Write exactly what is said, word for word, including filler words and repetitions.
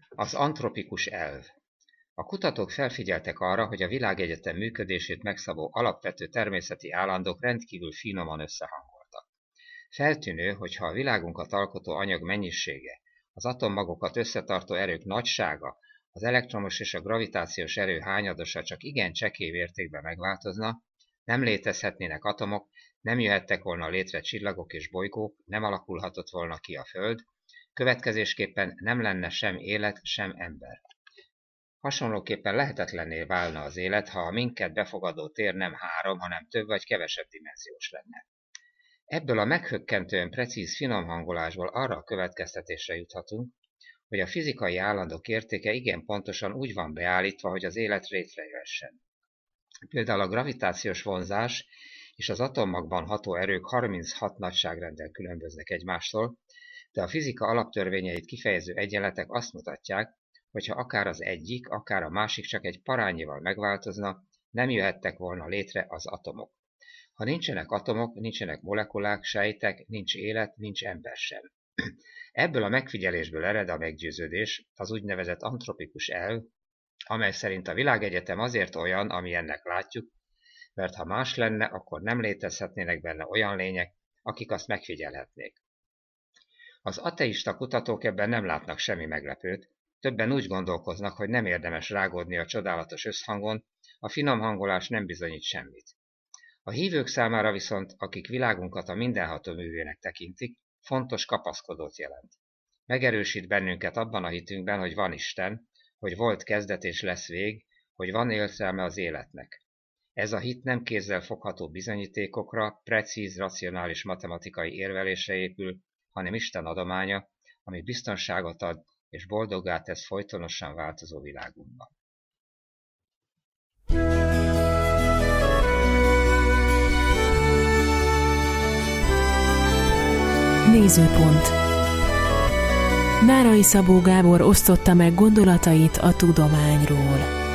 Az antropikus elv. A kutatók felfigyeltek arra, hogy a világegyetem működését megszabó alapvető természeti állandók rendkívül finoman összehangoltak. Feltűnő, hogy ha a világunkat alkotó anyag mennyisége, az atommagokat összetartó erők nagysága, az elektromos és a gravitációs erő hányadosa csak igen csekély értékben megváltozna, nem létezhetnének atomok, nem jöhettek volna létre csillagok és bolygók, nem alakulhatott volna ki a Föld, következésképpen nem lenne sem élet, sem ember. Hasonlóképpen lehetetlenné válna az élet, ha a minket befogadó tér nem három, hanem több vagy kevesebb dimenziós lenne. Ebből a meghökkentően precíz finomhangolásból arra a következtetésre juthatunk, hogy a fizikai állandók értéke igen pontosan úgy van beállítva, hogy az élet létrejöhessen. Például a gravitációs vonzás és az atommagban ható erők harminchat nagyságrenddel különböznek egymástól, de a fizika alaptörvényeit kifejező egyenletek azt mutatják, hogy ha akár az egyik, akár a másik csak egy parányival megváltozna, nem jöhettek volna létre az atomok. Ha nincsenek atomok, nincsenek molekulák, sejtek, nincs élet, nincs ember sem. Ebből a megfigyelésből ered a meggyőződés, az úgynevezett antropikus elv, amely szerint a világegyetem azért olyan, ami ennek látjuk, mert ha más lenne, akkor nem létezhetnének benne olyan lények, akik azt megfigyelhetnék. Az ateista kutatók ebben nem látnak semmi meglepőt, többen úgy gondolkoznak, hogy nem érdemes rágódni a csodálatos összhangon, a finom hangolás nem bizonyít semmit. A hívők számára viszont, akik világunkat a mindenható művének tekintik, fontos kapaszkodót jelent. Megerősít bennünket abban a hitünkben, hogy van Isten, hogy volt kezdet és lesz vég, hogy van értelme az életnek. Ez a hit nem kézzel fogható bizonyítékokra, precíz, racionális matematikai érvelésre épül, hanem Isten adománya, ami biztonságot ad és boldoggá tesz folytonosan változó világunkban. Nézőpont. Nárai Szabó Gábor osztotta meg gondolatait a tudományról.